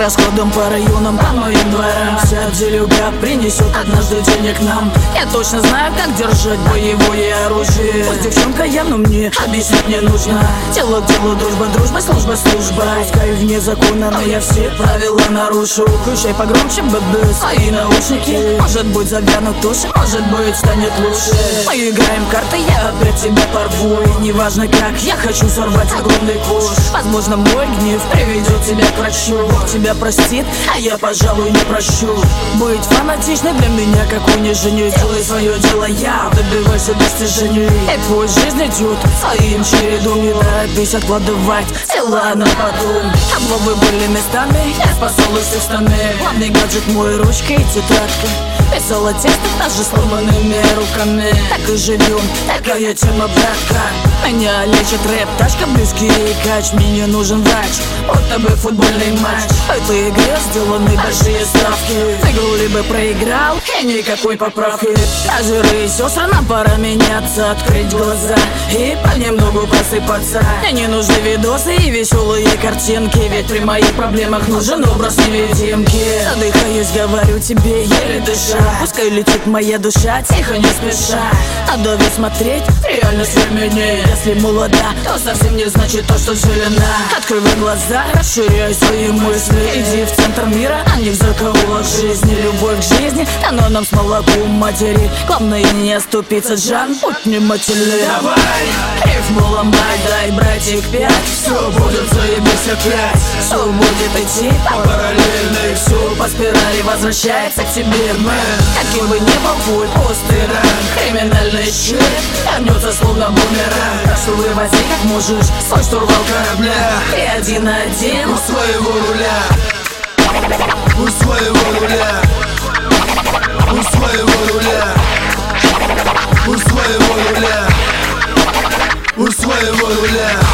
расходам по районам, по моим дворам. Вся делюга принесет однажды денег нам. Я точно знаю, как держать боевое оружие. Пусть девчонка я, но мне объяснить не нужно. Дело к делу, дружба, дружба, служба, служба. Пускай вне закона, но я все правила нарушу. Включай погромче, ББ, свои наушники. Может быть завянут туши, может быть станет лучше. Мы играем карты, я опять тебя порву. И неважно как, я хочу сорвать огромный куш. Возможно мой гнев приведет тебя к врачу. Бог тебя простит, а я, пожалуй, не прощу. Быть фанатичной для меня как унижение. Делай свое дело, я добивайся достижений. И пусть жизнь идет своим чередом. Не торопись откладывать дела на потом. Обломы были местами, я спасал из всех стороны. Главный гаджет мой, ручка и тетрадка. Писала тексты даже сломанными руками. Так и живем, такая тема, братка. Меня лечит рэп, тачка, близкий кач. Мне не нужен врач, будто бы футбольный матч. В этой игре сделаны большие ставки. Игру либо проиграл, и никакой поправки. Бразеры и сестры, нам пора меняться. Открыть глаза и понемногу просыпаться. Мне не нужны видосы и веселые картинки. Ведь при моих проблемах нужен образ невидимки. Задыхаюсь, говорю тебе, еле дыша. Пускай летит моя душа, тихо, не спеша. Надо ведь смотреть реальность времени. Если молода, то совсем не значит то, что зелена. Открывай глаза, расширяй свои мысли. Иди в центр мира, а не в закоулок жизни. Любовь к жизни, оно нам с молоком матери. Главное не оступиться, Жан, будь внимательный. Давай, рифму ломай, дай, братик, 5. Все будет заебись опять. Все будет идти по параллельной. Все по спирали возвращается к тебе, мэн. Каким бы ни был твой постер, криминальный щит вернется словно бумеранг. Так что вывози как можешь свой штурвал корабля. И один на один у своего руля. У своего руля. У своего руля. У своего руля. У своего руля.